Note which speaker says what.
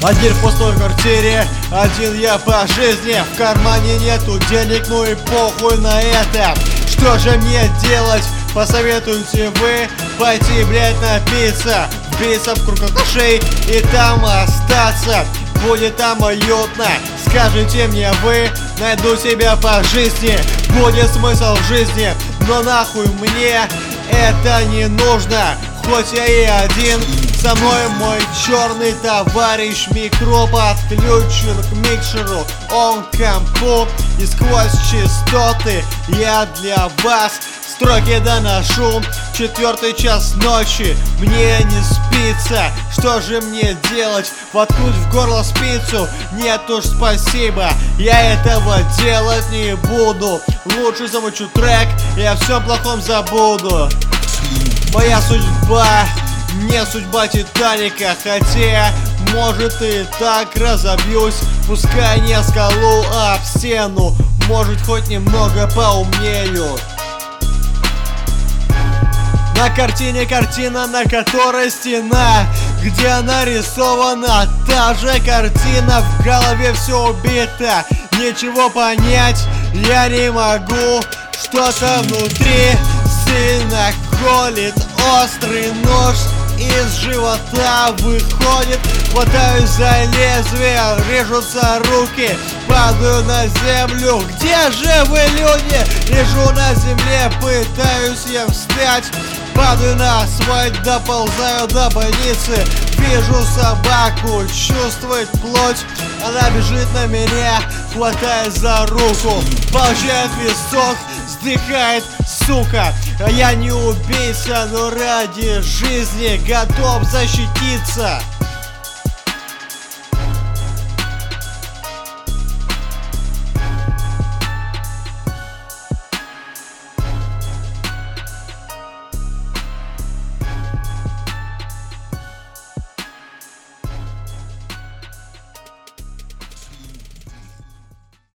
Speaker 1: Один в пустой квартире, один я по жизни. В кармане нету денег, ну и похуй на это. Что же мне делать? Посоветуйте вы пойти, блять, напиться, вбиться в круг алкашей и там остаться. Будет там уютно, скажите мне вы, найду себя по жизни. Будет смысл в жизни, но нахуй мне это не нужно. Хоть я и один, со мной мой черный товарищ. Микро подключен к микшеру, он к компу, и сквозь частоты я для вас строки доношу. 4 час ночи, мне не спится. Что же мне делать? Воткнуть в горло спицу? Нет уж, спасибо, я этого делать не буду. Лучше замучу трек, я о всем плохом забуду. Моя судьба не судьба Титаника, хотя может и так разобьюсь. Пускай не скалу, а об стену, может хоть немного поумнею. На картине картина, на которой стена, где нарисована та же картина. В голове все убито, ничего понять я не могу. Что-то внутри сильно колет, острый нож из живота выходит. Хватаюсь за лезвие, режутся руки, падаю на землю. Где же вы, люди? Лежу на земле, пытаюсь я встать. Падаю на асфальт, доползаю до больницы. Вижу собаку, чувствует плоть. Она бежит на меня, хватает за руку. Получает висок, вздыхает, сука. Я не убийца, но ради жизни готов защититься.